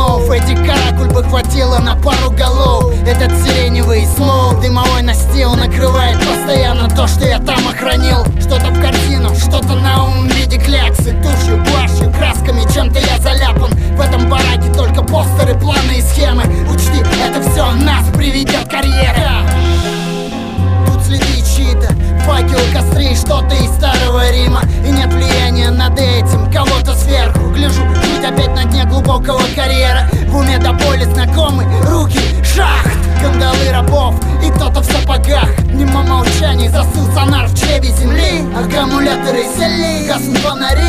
снов. Этих каракуль бы хватило на пару голов. Этот сиреневый слов, дымовой настил накрывает постоянно то, что я там охранил. Что-то в картину, что-то на ум в виде кляксы, тушью, гуашью, красками, чем-то я заляпан. В этом бараке только постеры, планы и схемы. Учти, это все нас приведет к карьере. Тут следы чьи-то, факелы, костры, что-то из старого Рима. И нет влияния над этим кого-то сверху. Гляжу, жить опять на дне глубокого карьера. В уме до боли знакомы руки, шахт, кандалы рабов и кто-то в сапогах. Мимо молчаний застыл сонар в чреве земли. Аккумуляторы сели, гаснут фонари.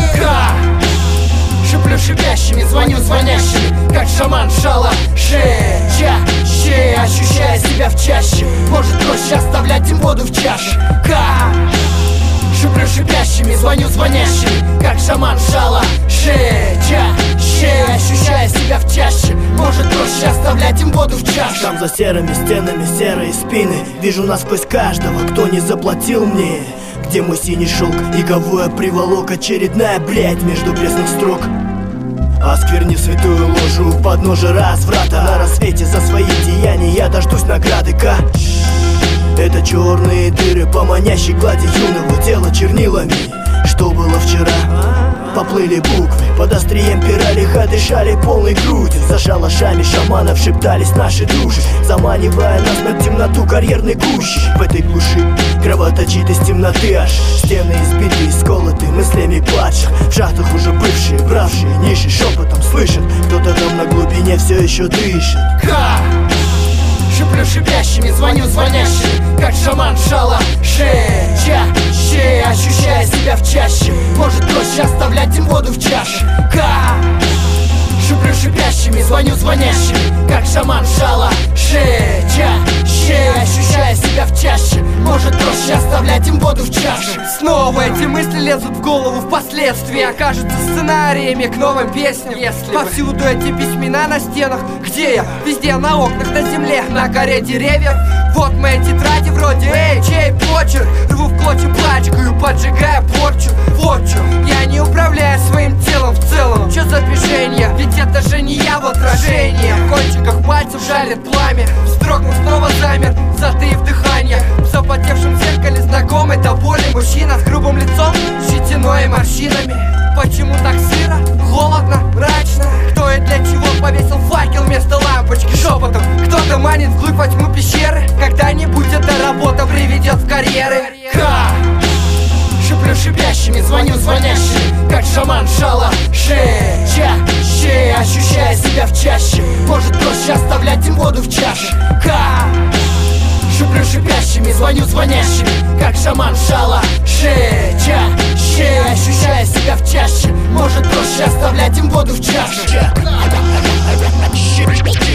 Шиплю шипящими, звоню звонящими, как шаман в шалаше. Чаще, ощущая себя в чаще. Может, проще оставлять им воду в чаше. Шиплю шипящими, звоню звонящими, как шаман в шалаше. Чаще, ощущая себя в чаще. Может, проще оставлять им воду в чаше. Там за серыми стенами серые спины. Вижу насквозь каждого, кто не заплатил мне. Где мой синий шелк и кого я приволок? Очередная блядь между пресных строк. Осквернив святую ложу у подножия разврата. На рассвете за свои деяния я дождусь награды. Это черные дыры по манящей глади юного тела чернилами. Что было вчера? Поплыли буквы, под острием пера лиха дышали полной грудью. За шалашами шаманов шептались наши души, заманивая нас на темноту карьерной гущи. В этой глуши кровоточит из темноты аж стены избиты, сколоты мыслями падших. В шахтах уже бывшие, бравшие ниши шепотом слышат, кто-то там на глубине все еще дышит. Шиплю шипящими, звоню звонящими, как шаман в шалаше. Чаще, ощущая себя в чаще. Может, проще оставлять им воду в чаше. Шиплю шипящими, звоню звонящими, как шаман в шалаше. Чаще, ощущая себя в чаще. Может, проще оставлять им воду в чаше. Снова эти мысли лезут в голову, впоследствии окажутся сценариями к новым песням. Повсюду эти письмена на стенах. Где я? Везде, на окнах, на земле, на коре деревьев. Вот мои тетради вроде «Эй, чей почерк?» Рву в клочья, пачкаю, поджигая порчу. Вот чё, я не управляю своим телом в целом. Чё за движение? Ведь это же не я в отражении. В кончиках пальцев жарит пламя. Вздрогнув, снова замер, затаив дыхание. В запотевшем зеркале знакомый до боли мужчина с грубым лицом, щетиной и морщинами. Почему так сыро, холодно, мрачно? Кто и для чего повесил факел вместо лампочки? Шепотом кто-то манит вглубь во тьму пещеры. Когда-нибудь эта работа приведет в карьеры. Шиплю шипящими, звоню звонящими, как шаман в шалаше. Чаще, ощущая себя в чаще. Может, проще оставлять им воду в чаше. Шиплю шипящими, звоню звонящими, как шаман в шалаше. Чаще, ощущая себя в чаще. Может, проще оставлять им воду в чаше.